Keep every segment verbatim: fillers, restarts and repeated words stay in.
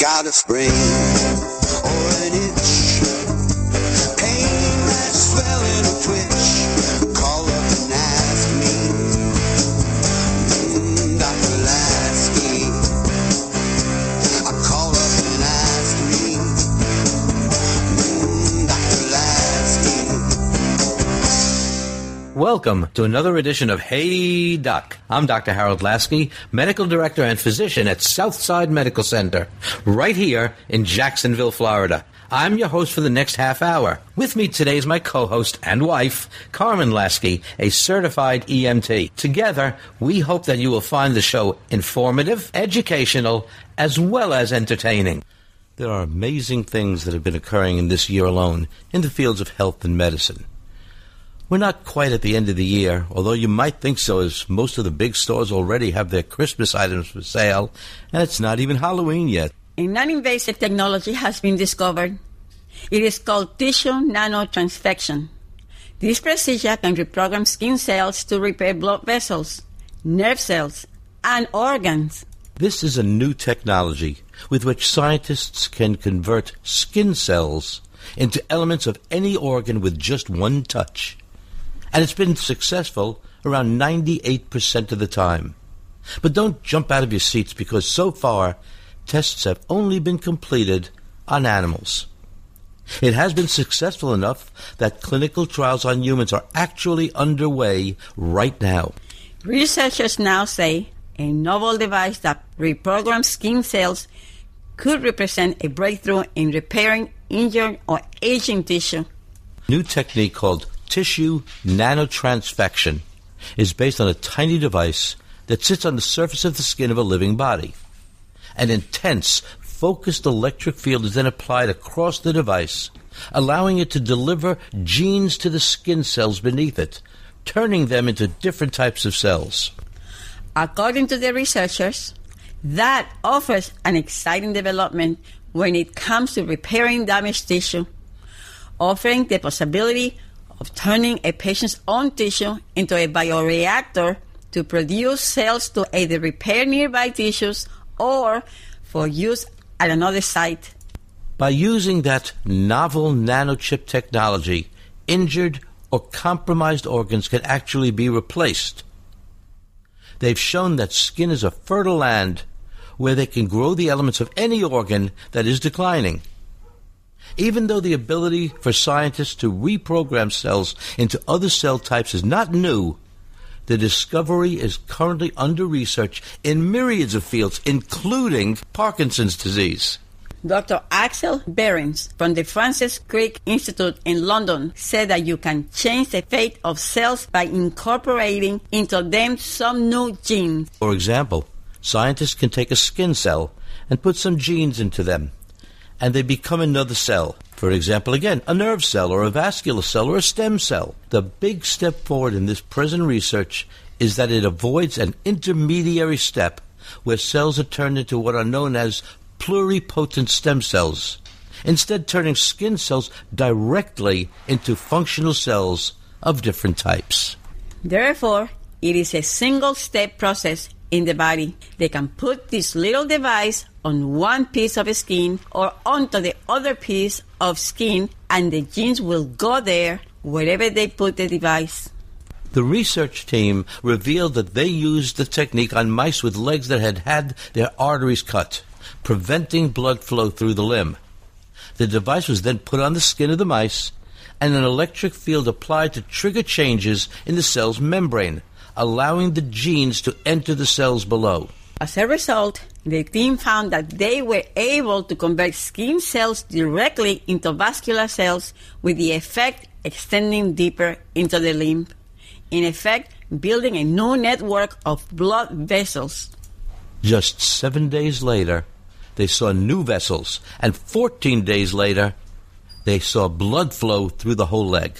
got a sprain or an itch, pain that swell in a twitch, call up and ask me, mm, Doctor Lasky. I call up and ask me, mm, Doctor Lasky. Welcome to another edition of Hey Doc. I'm Doctor Harold Lasky, Medical Director and Physician at Southside Medical Center, right here in Jacksonville, Florida. I'm your host for the next half hour. With me today is my co-host and wife, Carmen Lasky, a certified E M T. Together, we hope that you will find the show informative, educational, as well as entertaining. There are amazing things that have been occurring in this year alone in the fields of health and medicine. We're not quite at the end of the year, although you might think so, as most of the big stores already have their Christmas items for sale, and it's not even Halloween yet. A non-invasive technology has been discovered. It is called tissue nanotransfection. This procedure can reprogram skin cells to repair blood vessels, nerve cells, and organs. This is a new technology with which scientists can convert skin cells into elements of any organ with just one touch. And it's been successful around ninety-eight percent of the time. But don't jump out of your seats, because so far, tests have only been completed on animals. It has been successful enough that clinical trials on humans are actually underway right now. Researchers now say a novel device that reprograms skin cells could represent a breakthrough in repairing injured or aging tissue. New technique called tissue nanotransfection is based on a tiny device that sits on the surface of the skin of a living body. An intense, focused electric field is then applied across the device, allowing it to deliver genes to the skin cells beneath it, turning them into different types of cells. According to the researchers, that offers an exciting development when it comes to repairing damaged tissue, offering the possibility of turning a patient's own tissue into a bioreactor to produce cells to either repair nearby tissues or for use at another site. By using that novel nanochip technology, injured or compromised organs can actually be replaced. They've shown that skin is a fertile land where they can grow the elements of any organ that is declining. Even though the ability for scientists to reprogram cells into other cell types is not new, the discovery is currently under research in myriads of fields, including Parkinson's disease. Doctor Axel Behrens from the Francis Crick Institute in London said that you can change the fate of cells by incorporating into them some new genes. For example, scientists can take a skin cell and put some genes into them, and they become another cell. For example, again, a nerve cell or a vascular cell or a stem cell. The big step forward in this present research is that it avoids an intermediary step where cells are turned into what are known as pluripotent stem cells, instead turning skin cells directly into functional cells of different types. Therefore, it is a single-step process in the body. They can put this little device on one piece of skin or onto the other piece of skin, and the genes will go there wherever they put the device. The research team revealed that they used the technique on mice with legs that had had their arteries cut, preventing blood flow through the limb. The device was then put on the skin of the mice, and an electric field applied to trigger changes in the cell's membrane, allowing the genes to enter the cells below. As a result, the team found that they were able to convert skin cells directly into vascular cells, with the effect extending deeper into the limb, in effect building a new network of blood vessels. Just seven days later, they saw new vessels, and fourteen days later, they saw blood flow through the whole leg.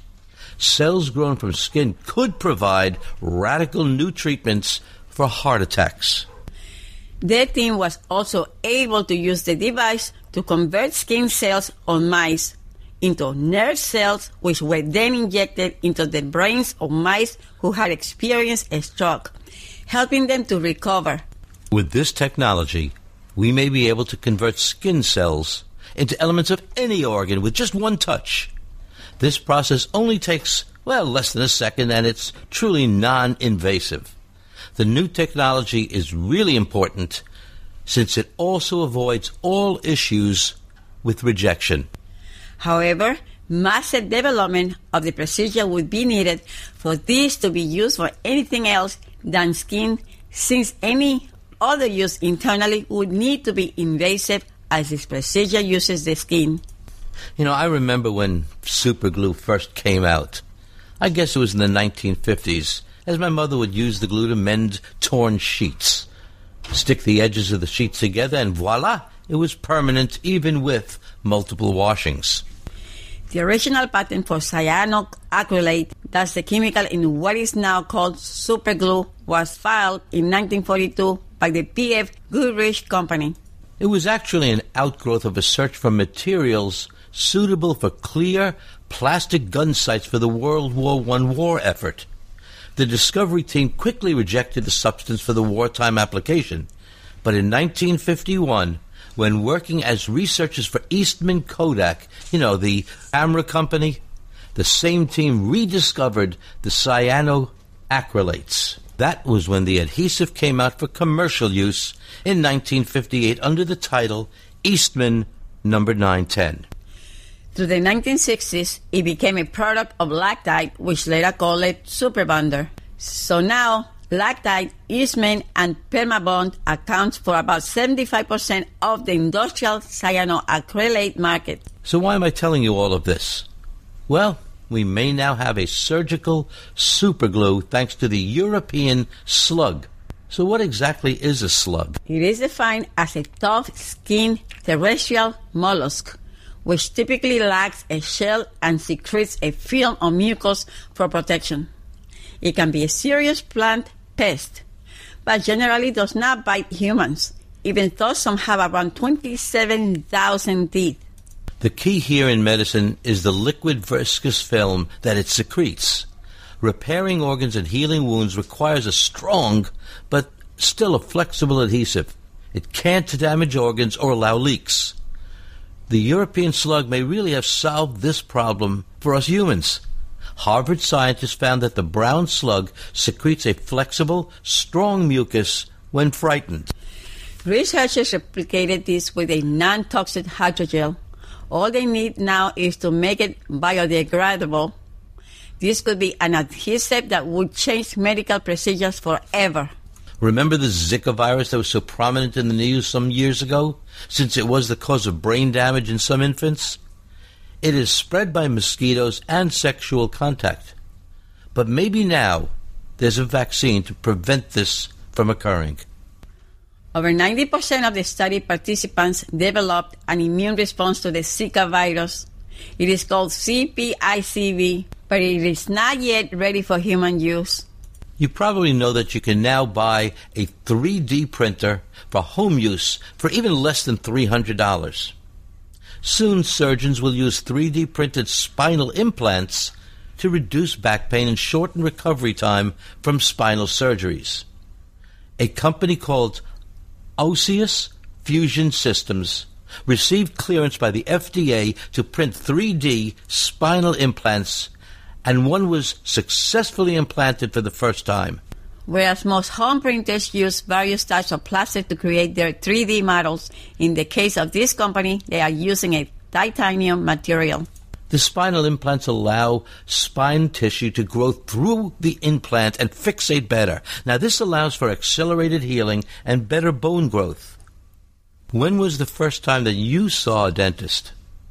Cells grown from skin could provide radical new treatments for heart attacks. Their team was also able to use the device to convert skin cells on mice into nerve cells, which were then injected into the brains of mice who had experienced a stroke, helping them to recover. With this technology, we may be able to convert skin cells into elements of any organ with just one touch. This process only takes, well, less than a second, and it's truly non-invasive. The new technology is really important since it also avoids all issues with rejection. However, massive development of the procedure would be needed for this to be used for anything else than skin, since any other use internally would need to be invasive as this procedure uses the skin. You know, I remember when superglue first came out. I guess it was in the nineteen fifties, as my mother would use the glue to mend torn sheets. Stick the edges of the sheets together and voila, it was permanent even with multiple washings. The original patent for cyanoacrylate, that's the chemical in what is now called superglue, was filed in nineteen forty-two by the P F Goodrich Company. It was actually an outgrowth of a search for materials suitable for clear plastic gun sights for the World War One war effort. The discovery team quickly rejected the substance for the wartime application, but in nineteen fifty-one, when working as researchers for Eastman Kodak, you know, the camera company, the same team rediscovered the cyanoacrylates. That was when the adhesive came out for commercial use in nineteen fifty-eight under the title Eastman number nine ten. Through the nineteen sixties, it became a product of Lactite, which later called it Superbonder. So now, Lactite, Eastman, and Permabond accounts for about seventy-five percent of the industrial cyanoacrylate market. So why am I telling you all of this? Well, we may now have a surgical superglue thanks to the European slug. So what exactly is a slug? It is defined as a tough-skinned terrestrial mollusk, which typically lacks a shell and secretes a film of mucus for protection. It can be a serious plant pest, but generally does not bite humans, even though some have around twenty-seven thousand teeth. The key here in medicine is the liquid viscous film that it secretes. Repairing organs and healing wounds requires a strong, but still a flexible adhesive. It can't damage organs or allow leaks. The European slug may really have solved this problem for us humans. Harvard scientists found that the brown slug secretes a flexible, strong mucus when frightened. Researchers replicated this with a non-toxic hydrogel. All they need now is to make it biodegradable. This could be an adhesive that would change medical procedures forever. Remember the Zika virus that was so prominent in the news some years ago, since it was the cause of brain damage in some infants? It is spread by mosquitoes and sexual contact. But maybe now there's a vaccine to prevent this from occurring. Over ninety percent of the study participants developed an immune response to the Zika virus. It is called C P I C V, but it is not yet ready for human use. You probably know that you can now buy a three D printer for home use for even less than three hundred dollars. Soon, surgeons will use three D printed spinal implants to reduce back pain and shorten recovery time from spinal surgeries. A company called Osseous Fusion Systems received clearance by the F D A to print three D spinal implants, and one was successfully implanted for the first time. Whereas most home printers use various types of plastic to create their three D models, in the case of this company, they are using a titanium material. The spinal implants allow spine tissue to grow through the implant and fixate better. Now, this allows for accelerated healing and better bone growth. When was the first time that you saw a dentist?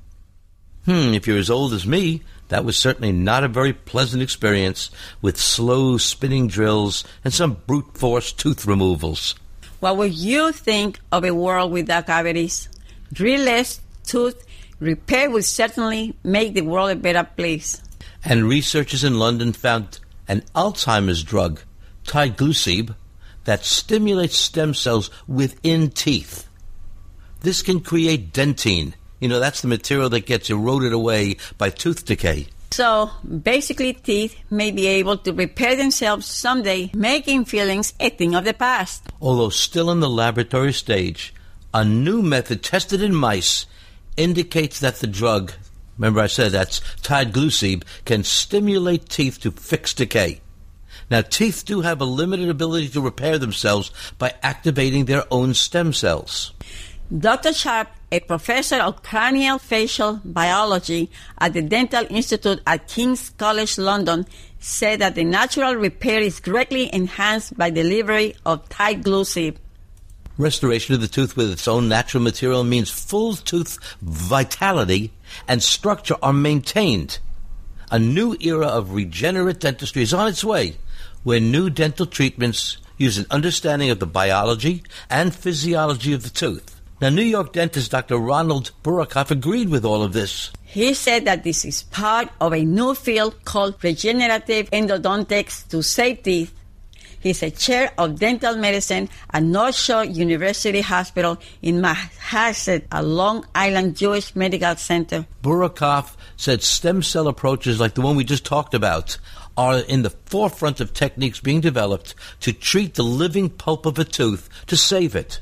Hmm, if you're as old as me, that was certainly not a very pleasant experience with slow spinning drills and some brute force tooth removals. What would you think of a world without cavities? Drill-less tooth repair would certainly make the world a better place. And researchers in London found an Alzheimer's drug, Tiglucib, that stimulates stem cells within teeth. This can create dentine. You know, that's the material that gets eroded away by tooth decay. So, basically, teeth may be able to repair themselves someday, making fillings a thing of the past. Although still in the laboratory stage, A new method tested in mice indicates that the drug, remember I said that's Tide-Glucib, can stimulate teeth to fix decay. Now, teeth do have a limited ability to repair themselves by activating their own stem cells. Doctor Sharp, a professor of craniofacial biology at the Dental Institute at King's College London, said that the natural repair is greatly enhanced by delivery of Tide-Glucib. Restoration of the tooth with its own natural material means full tooth vitality and structure are maintained. A new era of regenerate dentistry is on its way, where new dental treatments use an understanding of the biology and physiology of the tooth. Now, New York dentist Doctor Ronald Burakoff agreed with all of this. He said that this is part of a new field called regenerative endodontics to save teeth. He's a chair of dental medicine at North Shore University Hospital in Manhasset, a Long Island Jewish Medical Center. Burakoff said stem cell approaches like the one we just talked about are in the forefront of techniques being developed to treat the living pulp of a tooth to save it.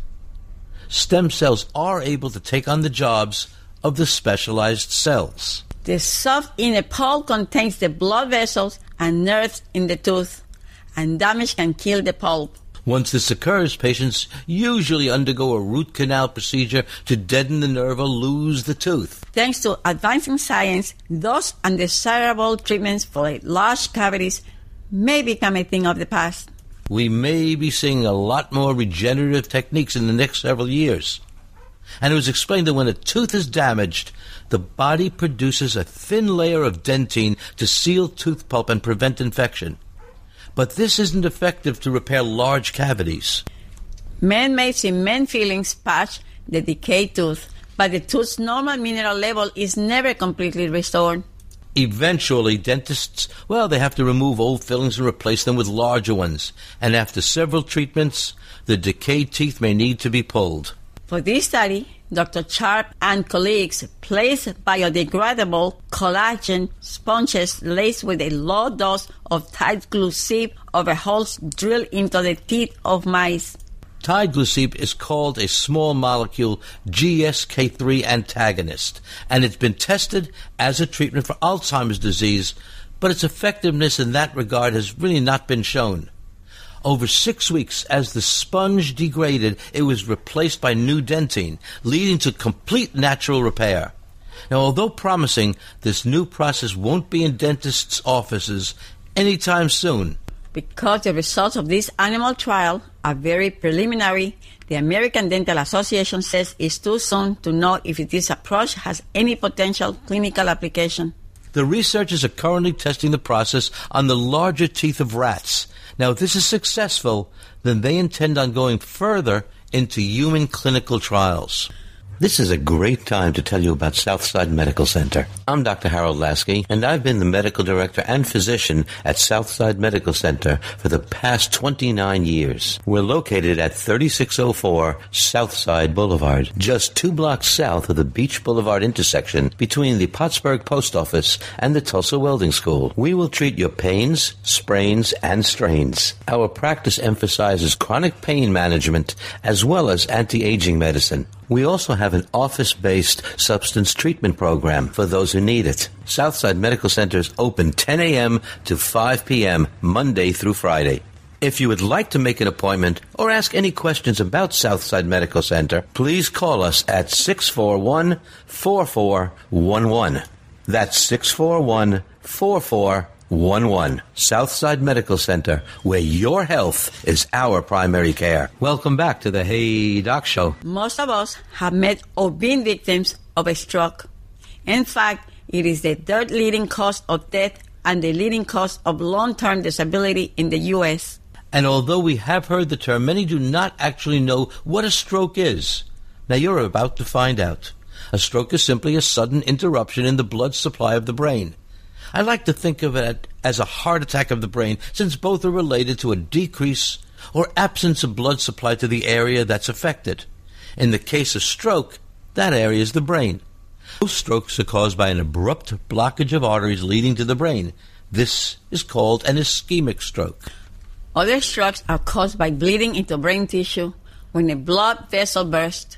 Stem cells are able to take on the jobs of the specialized cells. The soft inner pulp contains the blood vessels and nerves in the tooth, and damage can kill the pulp. Once this occurs, patients usually undergo a root canal procedure to deaden the nerve or lose the tooth. Thanks to advancing science, those undesirable treatments for large cavities may become a thing of the past. We may be seeing a lot more regenerative techniques in the next several years. And it was explained that when a tooth is damaged, the body produces a thin layer of dentine to seal tooth pulp and prevent infection. But this isn't effective to repair large cavities. Man-made cement fillings patch the decayed tooth, but the tooth's normal mineral level is never completely restored. Eventually, dentists, well, they have to remove old fillings and replace them with larger ones. And after several treatments, the decayed teeth may need to be pulled. For this study, Doctor Sharp and colleagues placed biodegradable collagen sponges laced with a low dose of Tide-Glucib over holes drilled into the teeth of mice. Tide-Glucib is called a small molecule G S K three antagonist, and it's been tested as a treatment for Alzheimer's disease, but its effectiveness in that regard has really not been shown. Over six weeks, as the sponge degraded, it was replaced by new dentine, leading to complete natural repair. Now, although promising, this new process won't be in dentists' offices anytime soon. Because the results of this animal trial are very preliminary, the American Dental Association says it's too soon to know if this approach has any potential clinical application. The researchers are currently testing the process on the larger teeth of rats. Now, if this is successful, then they intend on going further into human clinical trials. This is a great time to tell you about Southside Medical Center. I'm Doctor Harold Lasky, and I've been the medical director and physician at Southside Medical Center for the past twenty-nine years. We're located at thirty-six oh four Southside Boulevard, just two blocks south of the Beach Boulevard intersection between the Pottsburg Post Office and the Tulsa Welding School. We will treat your pains, sprains, and strains. Our practice emphasizes chronic pain management as well as anti-aging medicine. We also have an office-based substance treatment program for those who need it. Southside Medical Center is open ten a.m. to five p.m. Monday through Friday. If you would like to make an appointment or ask any questions about Southside Medical Center, please call us at six four one, four four one one. That's six four one, four four one one. Southside Medical Center, where your health is our primary care. Welcome back to the Hey Doc Show. Most of us have met or been victims of a stroke. In fact, it is the third leading cause of death and the leading cause of long-term disability in the U S And although we have heard the term, many do not actually know what a stroke is. Now, you're about to find out. A stroke is simply a sudden interruption in the blood supply of the brain. I like to think of it as a heart attack of the brain, since both are related to a decrease or absence of blood supply to the area that's affected. In the case of stroke, that area is the brain. Most strokes are caused by an abrupt blockage of arteries leading to the brain. This is called an ischemic stroke. Other strokes are caused by bleeding into brain tissue when a blood vessel bursts.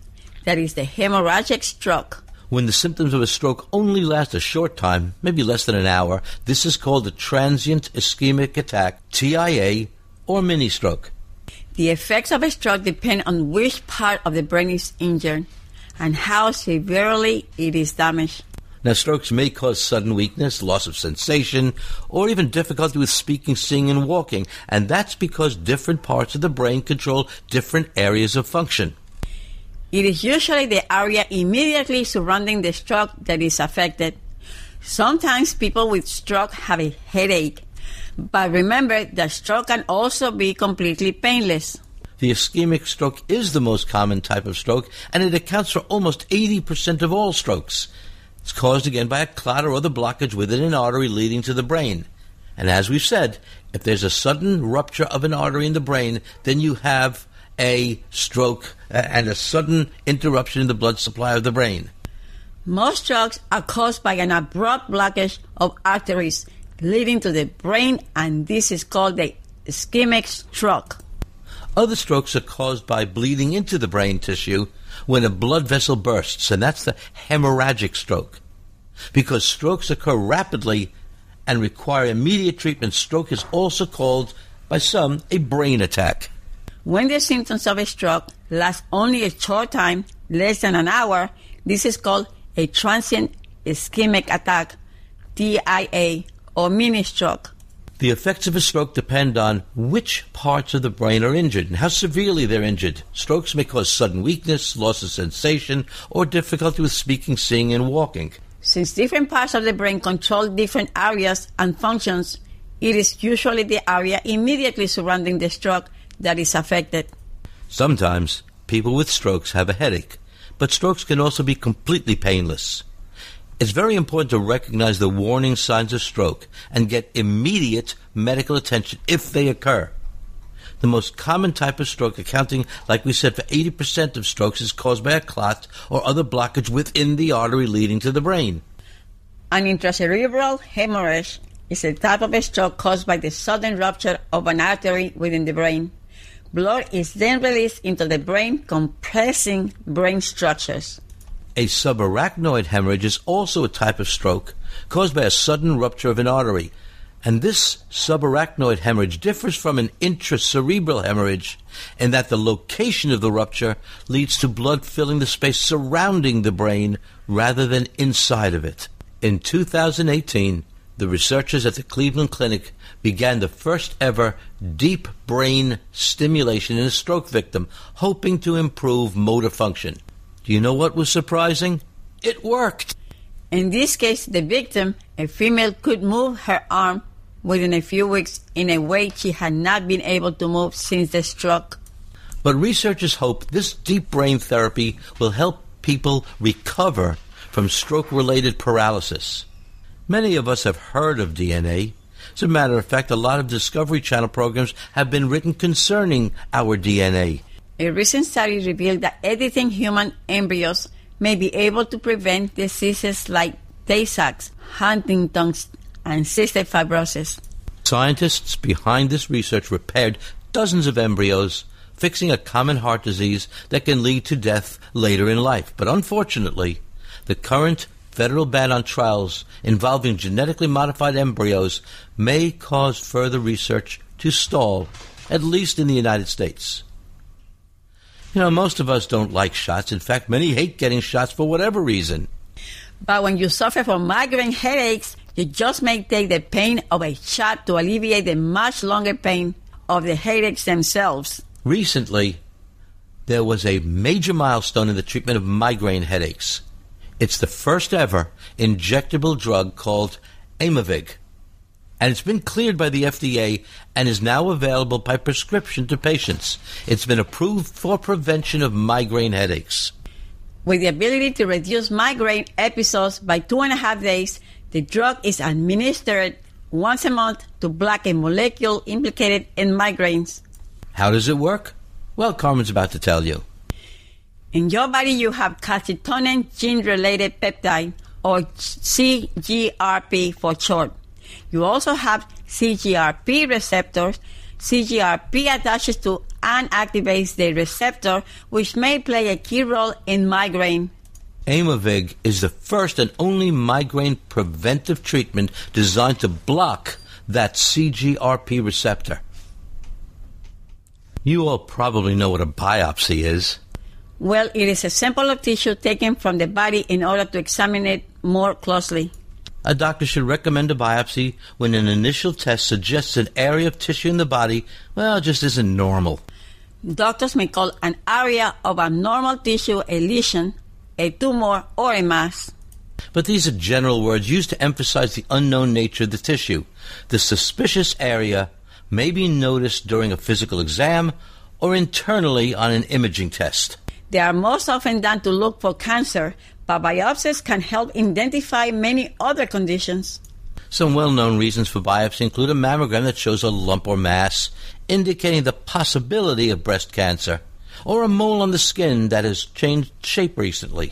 that is the hemorrhagic stroke. When the symptoms of a stroke only last a short time, maybe less than an hour, this is called a transient ischemic attack, T I A, or mini-stroke. The effects of a stroke depend on which part of the brain is injured and how severely it is damaged. Now, strokes may cause sudden weakness, loss of sensation, or even difficulty with speaking, seeing, and walking, and that's because different parts of the brain control different areas of function. It is usually the area immediately surrounding the stroke that is affected. Sometimes people with stroke have a headache, but remember that stroke can also be completely painless. The ischemic stroke is the most common type of stroke, and it accounts for almost eighty percent of all strokes. It's caused again by a clot or other blockage within an artery leading to the brain. And as we've said, if there's a sudden rupture of an artery in the brain, then you have a stroke and a sudden interruption in the blood supply of the brain. Most strokes are caused by an abrupt blockage of arteries leading to the brain, and this is called the ischemic stroke. Other strokes are caused by bleeding into the brain tissue when a blood vessel bursts, and that's the hemorrhagic stroke. Because strokes occur rapidly and require immediate treatment, stroke is also called, by some, a brain attack. When the symptoms of a stroke last only a short time, less than an hour, this is called a transient ischemic attack, T I A, or mini-stroke. The effects of a stroke depend on which parts of the brain are injured and how severely they're injured. Strokes may cause sudden weakness, loss of sensation, or difficulty with speaking, seeing, and walking. Since different parts of the brain control different areas and functions, it is usually the area immediately surrounding the stroke that is affected. Sometimes people with strokes have a headache, but strokes can also be completely painless. It's very important to recognize the warning signs of stroke and get immediate medical attention if they occur. The most common type of stroke, accounting, like we said, for eighty percent of strokes, is caused by a clot or other blockage within the artery leading to the brain. An intracerebral hemorrhage is a type of a stroke caused by the sudden rupture of an artery within the brain. Blood is then released into the brain, compressing brain structures. A subarachnoid hemorrhage is also a type of stroke caused by a sudden rupture of an artery. And this subarachnoid hemorrhage differs from an intracerebral hemorrhage in that the location of the rupture leads to blood filling the space surrounding the brain rather than inside of it. In two thousand eighteen, the researchers at the Cleveland Clinic began the first ever deep brain stimulation in a stroke victim, hoping to improve motor function. Do you know what was surprising? It worked. In this case, the victim, a female, could move her arm within a few weeks in a way she had not been able to move since the stroke. But researchers hope this deep brain therapy will help people recover from stroke-related paralysis. Many of us have heard of D N A. As a matter of fact, a lot of Discovery Channel programs have been written concerning our D N A. A recent study revealed that editing human embryos may be able to prevent diseases like Tay-Sachs, Huntington's, and cystic fibrosis. Scientists behind this research repaired dozens of embryos, fixing a common heart disease that can lead to death later in life. But unfortunately, the current federal ban on trials involving genetically modified embryos may cause further research to stall, at least in the United States. You know, most of us don't like shots. In fact, many hate getting shots for whatever reason. But when you suffer from migraine headaches, you just may take the pain of a shot to alleviate the much longer pain of the headaches themselves. Recently, there was a major milestone in the treatment of migraine headaches. It's the first ever injectable drug called Aimovig. And it's been cleared by the F D A and is now available by prescription to patients. It's been approved for prevention of migraine headaches. With the ability to reduce migraine episodes by two and a half days, the drug is administered once a month to block a molecule implicated in migraines. How does it work? Well, Carmen's about to tell you. In your body, you have calcitonin gene-related peptide, or C G R P for short. You also have C G R P receptors. C G R P attaches to and activates the receptor, which may play a key role in migraine. Aimovig is the first and only migraine preventive treatment designed to block that C G R P receptor. You all probably know what a biopsy is. Well, it is a sample of tissue taken from the body in order to examine it more closely. A doctor should recommend a biopsy when an initial test suggests an area of tissue in the body, well, just isn't normal. Doctors may call an area of abnormal tissue a lesion, a tumor, or a mass. But these are general words used to emphasize the unknown nature of the tissue. The suspicious area may be noticed during a physical exam or internally on an imaging test. They are most often done to look for cancer, but biopsies can help identify many other conditions. Some well-known reasons for biopsy include a mammogram that shows a lump or mass, indicating the possibility of breast cancer, or a mole on the skin that has changed shape recently.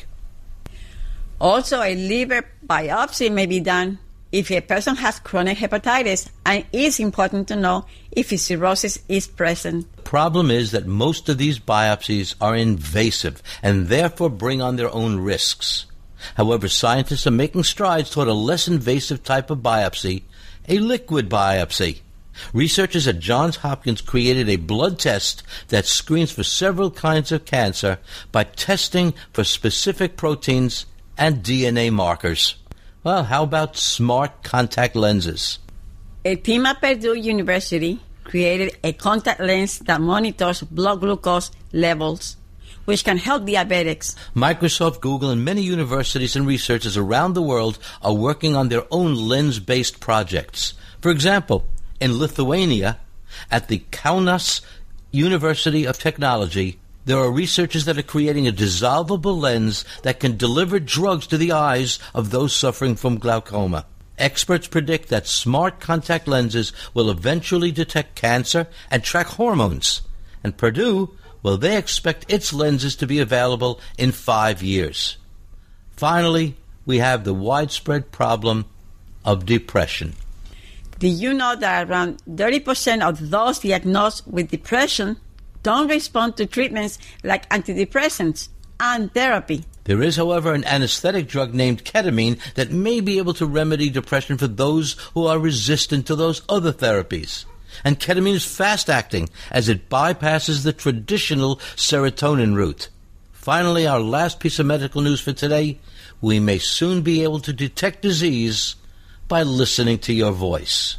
Also, a liver biopsy may be done if a person has chronic hepatitis, and it's important to know if cirrhosis is present. The problem is that most of these biopsies are invasive and therefore bring on their own risks. However, scientists are making strides toward a less invasive type of biopsy, a liquid biopsy. Researchers at Johns Hopkins created a blood test that screens for several kinds of cancer by testing for specific proteins and D N A markers. Well, how about smart contact lenses? A team at Purdue University created a contact lens that monitors blood glucose levels, which can help diabetics. Microsoft, Google, and many universities and researchers around the world are working on their own lens-based projects. For example, in Lithuania, at the Kaunas University of Technology, there are researchers that are creating a dissolvable lens that can deliver drugs to the eyes of those suffering from glaucoma. Experts predict that smart contact lenses will eventually detect cancer and track hormones. And Purdue, well, they expect its lenses to be available in five years. Finally, we have the widespread problem of depression. Do you know that around thirty percent of those diagnosed with depression don't respond to treatments like antidepressants and therapy? There is, however, an anesthetic drug named ketamine that may be able to remedy depression for those who are resistant to those other therapies. And ketamine is fast-acting as it bypasses the traditional serotonin route. Finally, our last piece of medical news for today, we may soon be able to detect disease by listening to your voice.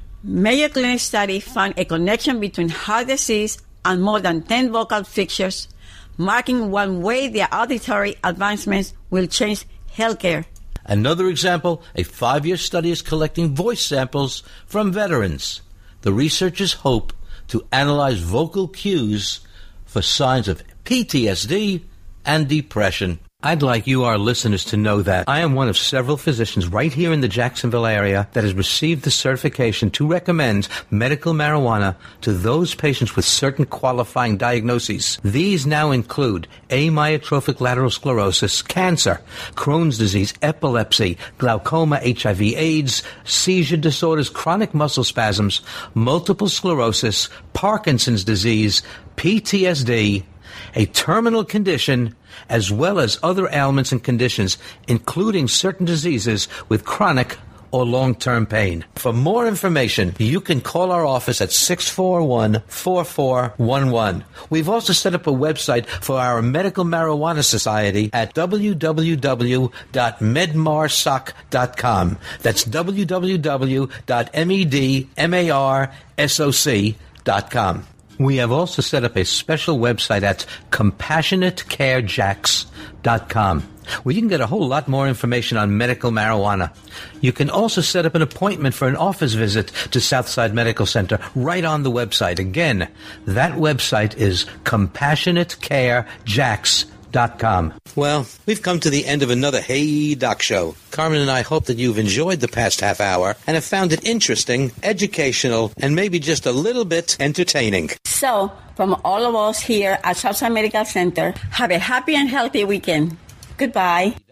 Mayo Clinic study found a connection between heart disease and more than ten vocal fixtures, marking one way the auditory advancements will change healthcare. Another example, a five-year study is collecting voice samples from veterans. The researchers hope to analyze vocal cues for signs of P T S D and depression. I'd like you, our listeners, to know that I am one of several physicians right here in the Jacksonville area that has received the certification to recommend medical marijuana to those patients with certain qualifying diagnoses. These now include amyotrophic lateral sclerosis, cancer, Crohn's disease, epilepsy, glaucoma, H I V AIDS, seizure disorders, chronic muscle spasms, multiple sclerosis, Parkinson's disease, P T S D, a terminal condition, as well as other ailments and conditions, including certain diseases with chronic or long-term pain. For more information, you can call our office at six four one, four four one one. We've also set up a website for our Medical Marijuana Society at w w w dot medmarsoc dot com. That's w w w dot medmarsoc dot com. We have also set up a special website at compassionate care jacks dot com, where you can get a whole lot more information on medical marijuana. You can also set up an appointment for an office visit to Southside Medical Center right on the website. Again, that website is compassionate care jacks dot com. Well, we've come to the end of another Hey Doc Show. Carmen and I hope that you've enjoyed the past half hour and have found it interesting, educational, and maybe just a little bit entertaining. So, from all of us here at Southside Medical Center, have a happy and healthy weekend. Goodbye.